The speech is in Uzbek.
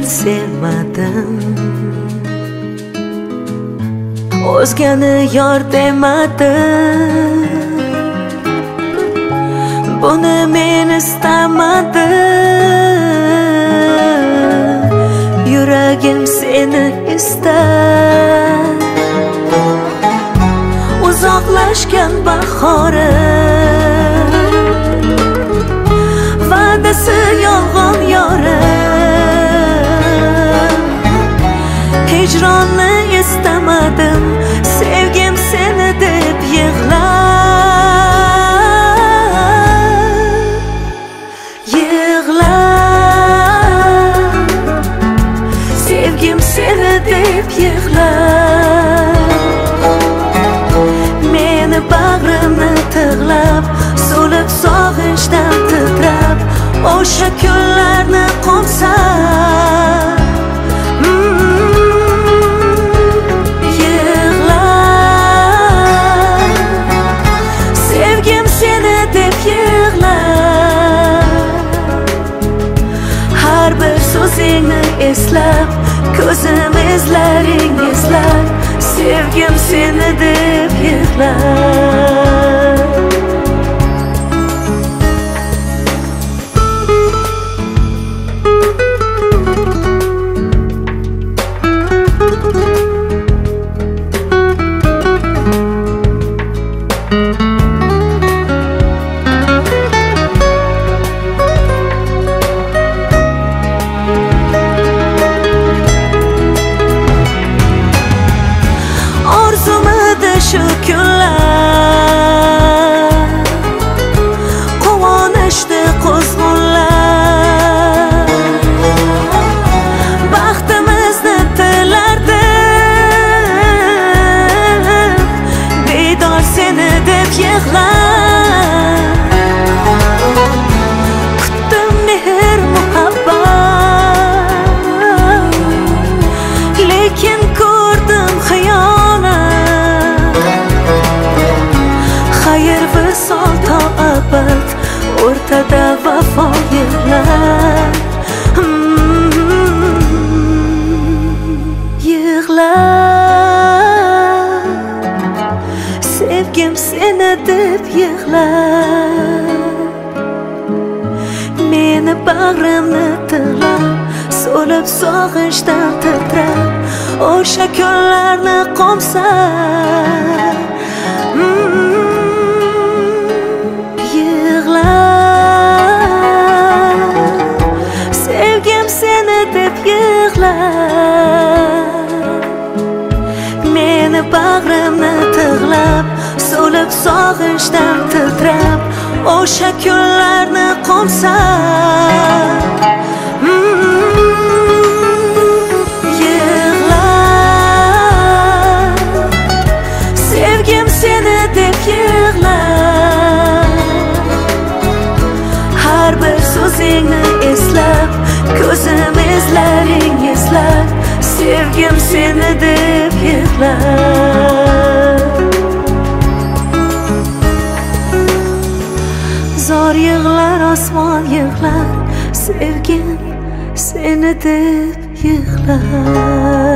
uchun sevmadim, o'zgani yor demadim. Buni men istamadim, yuragim seni istar. Uzoqlashgan bahorim, va'dasi yolg'on yorim. Hijronni istamadim, sevgim seni deb yig'lar. Yig'lar, sevgim seni deb yig'lar. Meni bag'rimni tig'lab, so'lib sog'inchdan titrab, o'sha kunlarni qo'msab yig'lar. Sevgim seni deb yig'lar. Har bir so'zingni eslab, ko'zim izlaring izlar. Sevgim seni deb yig'lar. Shu kunlar quvonishdi quzg'unlar. Baxtimizni tilardim, bedor seni deb yig'lar. Kutdim mehr muhabbat, lekin ko'rdim xiyonat. Xayr visol to abad, o'rtada vafo yig'lar. Yig'lar, sevgim seni deb yig'lar. Meni bag'rimni tig'lab, so'lib sog'inchdan titrab, o'sha kunlarni qo'msab sevgim seni deb yig'lar. Meni bag'rimni tig'lab, so'lib sog'inchdan titrab, o'sha kunlarni qo'msab yig'lar. Sevgim seni deb yig'lar. Har bir so'zingni eslab, ko'zim izlaring izlar. Sevgim seni deb yig'lar. Zor yig'lar, osmon yig'lar. Sevgim seni deb yig'lar.